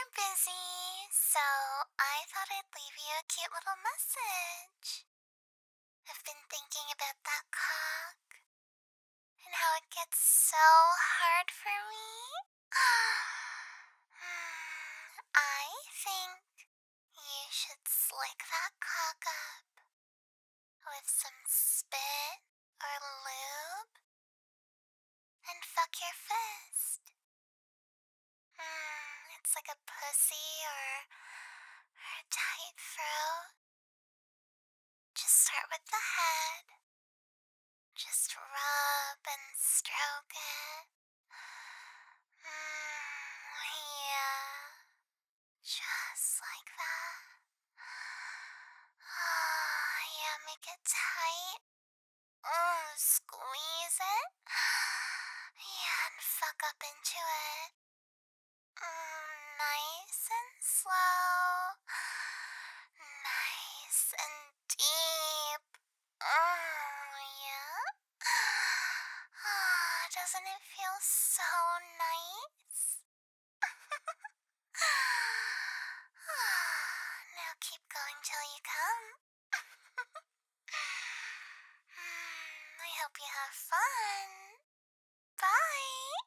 you're busy, so I thought I'd leave you a cute little message. I've been thinking about that cock and how it gets so hard for me. I think you should slick that cock up with some spit or lube and fuck your fist. It's like a pussy or a tight throat. Just start with the head. Just rub and stroke it. Yeah. Just like that. Yeah, make it tight. Squeeze it. Yeah, and fuck up into it. Nice and slow. Nice and deep. Yeah. Doesn't it feel so nice? Now keep going till you come. I hope you have fun. Bye.